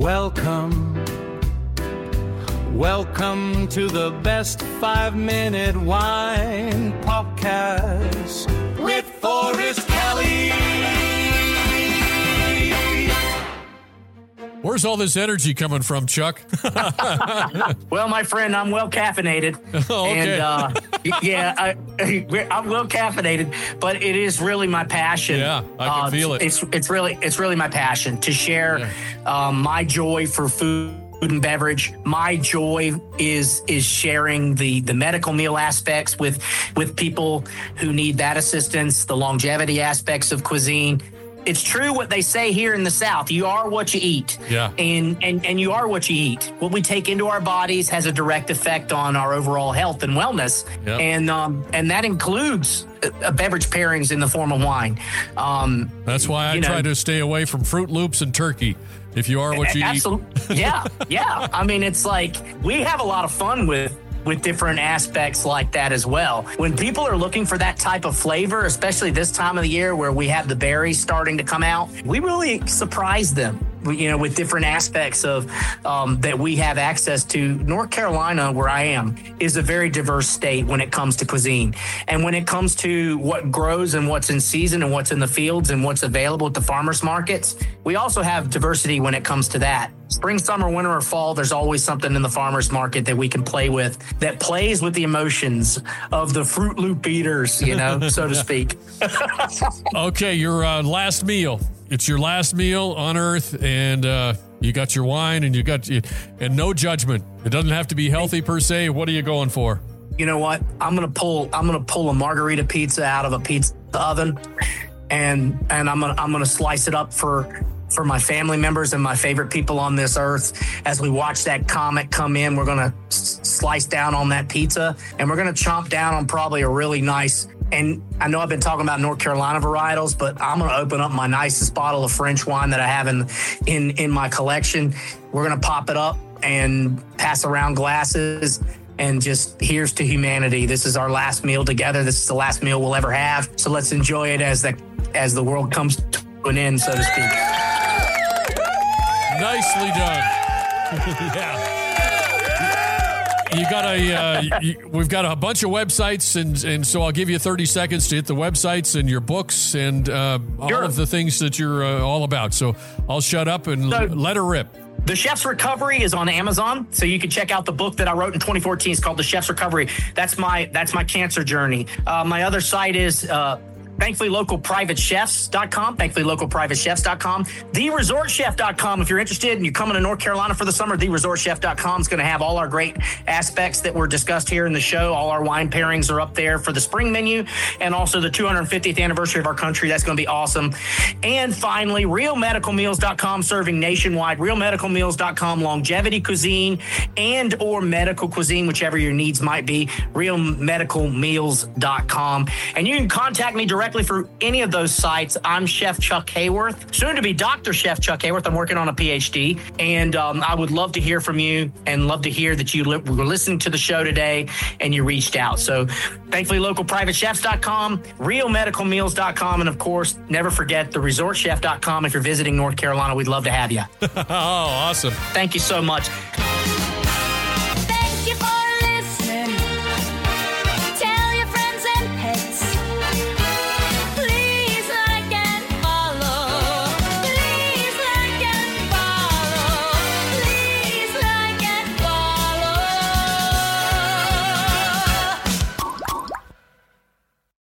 Welcome to the best 5-minute wine podcast with Forrest Kelly. Where's all this energy coming from, Chuck? Well, my friend, I'm well caffeinated. Oh, okay. And I'm well caffeinated, but it is really my passion. Yeah, I can feel it. It's really my passion to share my joy for food and beverage. My joy is sharing the medical meal aspects with people who need that assistance, the longevity aspects of cuisine. It's true what they say here in the South. You are what you eat. Yeah. And you are what you eat. What we take into our bodies has a direct effect on our overall health and wellness. Yep. And that includes beverage pairings in the form of wine. That's why I try to stay away from Fruit Loops and turkey. If you are what you eat. Yeah. I mean, it's like we have a lot of fun with different aspects like that as well. When people are looking for that type of flavor, especially this time of the year where we have the berries starting to come out, we really surprise them, with different aspects of that we have access to. North Carolina, where I am, is a very diverse state when it comes to cuisine. And when it comes to what grows and what's in season and what's in the fields and what's available at the farmers markets, we also have diversity when it comes to that. Spring, summer, winter, or fall, there's always something in the farmer's market that we can play with that plays with the emotions of the Fruit Loop eaters, so to speak. Okay, your last meal. It's your last meal on Earth, and you got your wine, and no judgment. It doesn't have to be healthy per se. What are you going for? You know what? I'm gonna pull a margarita pizza out of a pizza oven, and I'm gonna slice it up for my family members and my favorite people on this earth. As we watch that comet come in, we're going to slice down on that pizza, and we're going to chomp down on probably a really nice, and I know I've been talking about North Carolina varietals, but I'm going to open up my nicest bottle of French wine that I have in my collection. We're going to pop it up and pass around glasses. And just here's to humanity. This is our last meal together. This is the last meal we'll ever have. So let's enjoy it as the world comes to an end, so to speak. Nicely done. Yeah. You got we've got a bunch of websites, and so I'll give you 30 seconds to hit the websites and your books and all of the things that you're all about. So I'll shut up and let her rip. The Chef's Recovery is on Amazon, so you can check out the book that I wrote in 2014. It's called The Chef's Recovery. That's my cancer journey. My other site is ThankfullyLocalPrivateChefs.com, ThankfullyLocalPrivateChefs.com, TheResortChef.com. If you're interested and you're coming to North Carolina for the summer, TheResortChef.com is going to have all our great aspects that were discussed here in the show. All our wine pairings are up there for the spring menu, and also the 250th anniversary of our country. That's going to be awesome. And finally, RealMedicalMeals.com, serving nationwide. RealMedicalMeals.com, longevity cuisine and or medical cuisine, whichever your needs might be. RealMedicalMeals.com. And you can contact me directly for any of those sites. I'm Chef Chuck Hayworth, soon to be Dr. Chef Chuck Hayworth. I'm working on a PhD, and I would love to hear from you and love to hear that you were listening to the show today and you reached out. So ThankfullyLocalPrivateChefs.com, RealMedicalMeals.com, and of course, never forget TheResortChef.com. If you're visiting North Carolina, we'd love to have you. Oh, awesome. Thank you so much.